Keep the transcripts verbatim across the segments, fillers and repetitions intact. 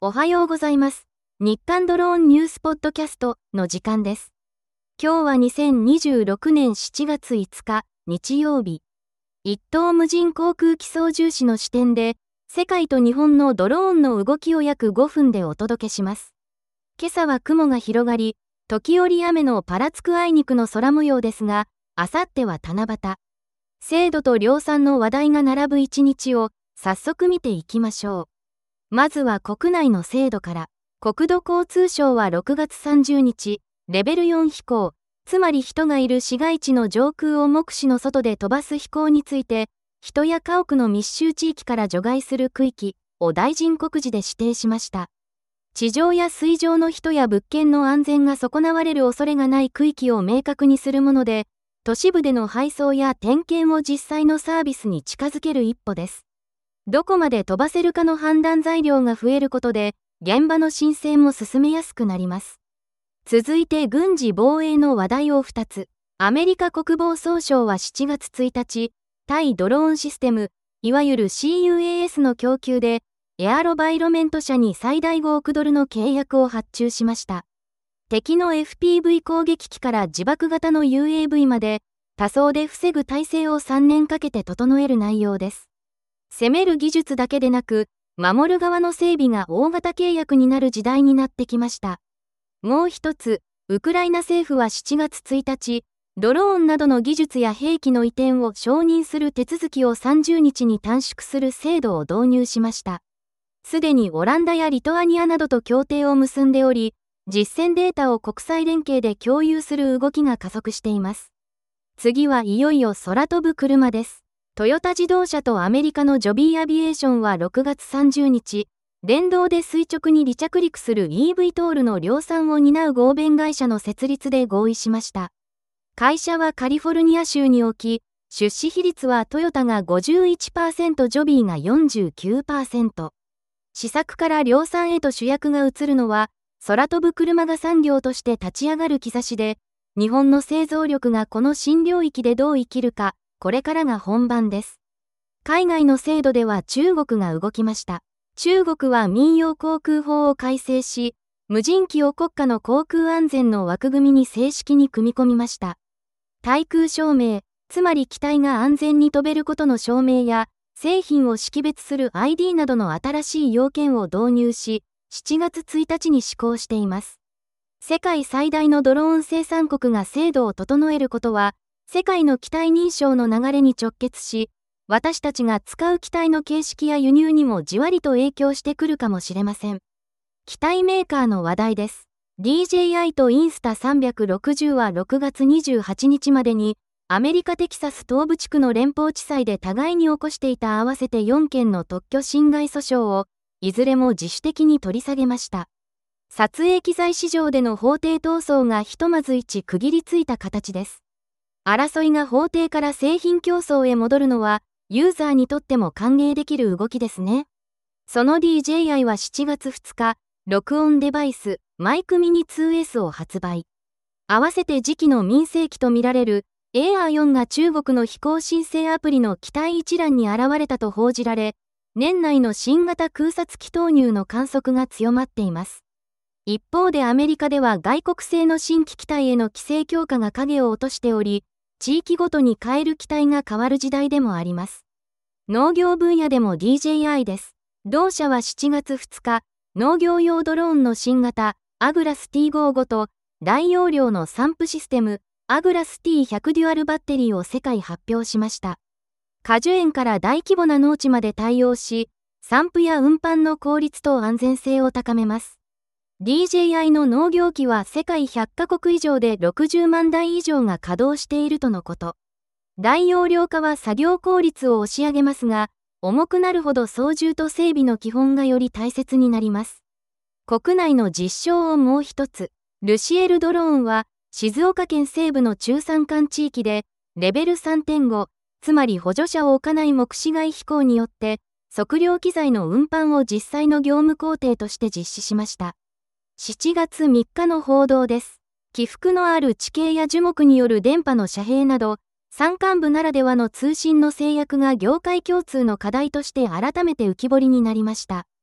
おはようございます。日刊ドローンニュースポッドキャストの時間です。今日はにせんにじゅうろくねんしちがついつか、日曜日。一等無人航空機操縦士の視点で、世界と日本のドローンの動きを約ごふんでお届けします。今朝は雲が広がり、時折雨のぱらつくあいにくの空模様ですが、あさっては七夕。精度と量産の話題が並ぶ一日を早速見ていきましょう。まずは国内の精度から。国土交通省はろくがつさんじゅうにち、レベルよん飛行、つまり人がいる市街地の上空を目視の外で飛ばす飛行について、人や家屋の密集地域から除外する区域を大臣告示で指定しました。地上や水上の人や物件の安全が損なわれる恐れがない区域を明確にするもので、都市部での配送や点検を実際のサービスに近づける一歩です。どこまで飛ばせるかの判断材料が増えることで、現場の申請も進めやすくなります。続いて軍事防衛の話題をふたつ。アメリカ国防総省はしちがつついたち、対ドローンシステム、いわゆる シーユーエーエス の供給で、エアロバイロメント社に最大ごおくドルの契約を発注しました。敵の エフピーブイ 攻撃機から自爆型の ユーエーブイ まで、多層で防ぐ体制をさんねんかけて整える内容です。攻める技術だけでなく、守る側の整備が大型契約になる時代になってきました。もう一つ、ウクライナ政府はしちがつついたち、ドローンなどの技術や兵器の移転を承認する手続きをさんじゅうにちに短縮する制度を導入しました。すでにオランダやリトアニアなどと協定を結んでおり、実戦データを国際連携で共有する動きが加速しています。次はいよいよ空飛ぶ車です。トヨタ自動車とアメリカのジョビーアビエーションはろくがつさんじゅうにち、電動で垂直に離着陸する イーブイ トールの量産を担う合弁会社の設立で合意しました。会社はカリフォルニア州に置き、出資比率はトヨタが ごじゅういちパーセント、ジョビーが よんじゅうきゅうパーセント。試作から量産へと主役が移るのは、空飛ぶ車が産業として立ち上がる兆しで、日本の製造力がこの新領域でどう生きるか、これからが本番です。海外の制度では中国が動きました。中国は民用航空法を改正し、無人機を国家の航空安全の枠組みに正式に組み込みました。対空証明、つまり機体が安全に飛べることの証明や、製品を識別する アイディー などの新しい要件を導入し、しちがつついたちに施行しています。世界最大のドローン生産国が制度を整えることは、世界の機体認証の流れに直結し、私たちが使う機体の形式や輸入にもじわりと影響してくるかもしれません。機体メーカーの話題です。ディージェーアイ とインスタさんびゃくろくじゅうはろくがつにじゅうはちにちまでに、アメリカテキサス東部地区の連邦地裁で互いに起こしていた合わせてよんけんの特許侵害訴訟を、いずれも自主的に取り下げました。撮影機材市場での法廷闘争がひとまず一区切りついた形です。争いが法廷から製品競争へ戻るのは、ユーザーにとっても歓迎できる動きですね。その ディージェーアイ はしちがつふつか、録音デバイス、マイクミニ ツーエス を発売。合わせて次期の民生機とみられる、エアーよんが中国の飛行申請アプリの機体一覧に現れたと報じられ、年内の新型空撮機投入の観測が強まっています。一方でアメリカでは外国製の新規機体への規制強化が影を落としており、地域ごとに変える機体が変わる時代でもあります。農業分野でも ディージェーアイ です。同社はしちがつふつか、農業用ドローンの新型、アグラス ティーごじゅうご と、大容量の散布システム、アグラス ティーひゃく デュアルバッテリーを世界発表しました。果樹園から大規模な農地まで対応し、散布や運搬の効率と安全性を高めます。ディージェーアイ の農業機は世界ひゃっかこく以上でろくじゅうまんだい以上が稼働しているとのこと。大容量化は作業効率を押し上げますが、重くなるほど操縦と整備の基本がより大切になります。国内の実証をもう一つ。ルシエルドローンは、静岡県西部の中山間地域で、レベル さんてんご、つまり補助者を置かない目視外飛行によって、測量機材の運搬を実際の業務工程として実施しました。しちがつみっかの報道です。起伏のある地形や樹木による電波の遮蔽など、山間部ならではの通信の制約が業界共通の課題として改めて浮き彫りになりました。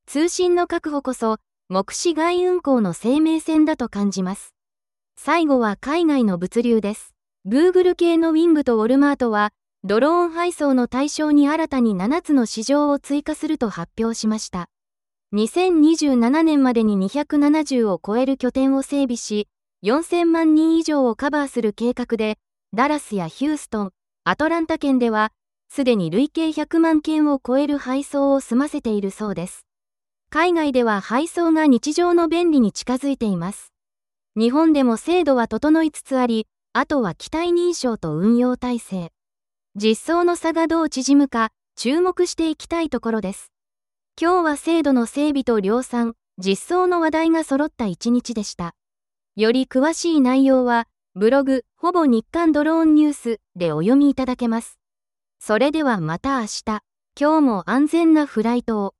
通信の確保こそ、目視外運航の生命線だと感じます。最後は海外の物流です。Google 系のウィングとウォルマートは、ドローン配送の対象に新たにななつの市場を追加すると発表しました。にせんにじゅうななねんまでににひゃくななじゅうを超える拠点を整備し、よんせんまんにん以上をカバーする計画で、ダラスやヒューストン、アトランタ県では、すでに累計ひゃくまんけんを超える配送を済ませているそうです。海外では配送が日常の便利に近づいています。日本でも制度は整いつつあり、あとは機体認証と運用体制。実装の差がどう縮むか、注目していきたいところです。今日は制度の整備と量産、実装の話題が揃った一日でした。より詳しい内容は、ブログ、ほぼ日刊ドローンニュースでお読みいただけます。それではまた明日、今日も安全なフライトを。